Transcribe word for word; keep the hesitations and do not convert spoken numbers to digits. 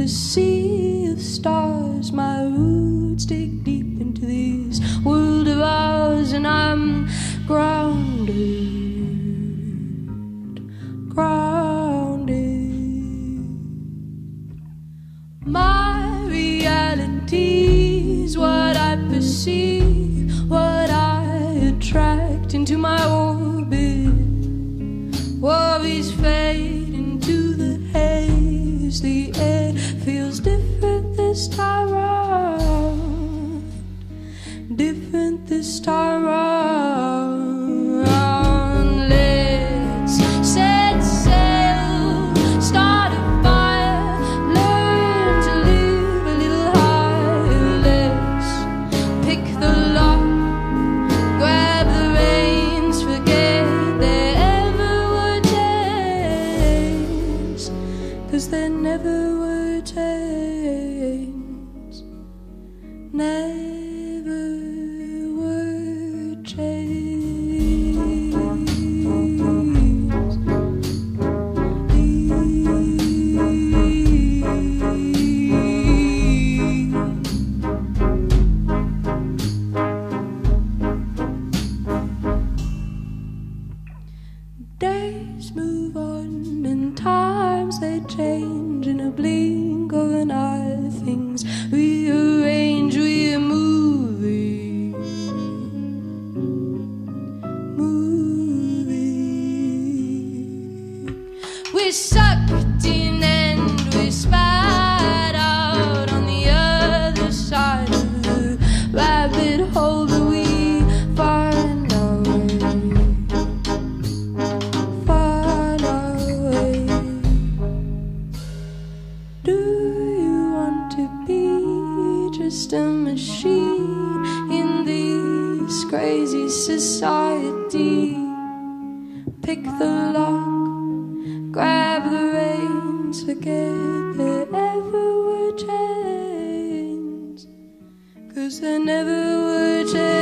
a sea of stars. My roots dig deep into this world of ours, and I'm grounded, grounded. My reality is what I perceive, what I attract into my orbit. Worries fade into the haze. The air feels different this time round, different this time round. Let's set sail, start a fire, learn to live a little higher. Let's pick the lock, grab the reins, forget there ever were chains, 'cause there never were chains, never were chains. Days move on and times they change. In a blink of an eye things rearrange. We're moving, moving. We're sucked in and we're spat out on the other side of the rabbit hole, but we find our way, find our way. Do you want to be just a machine in this crazy society? Pick the lock, grab the reins, forget there ever were chains, 'cause there never were chains.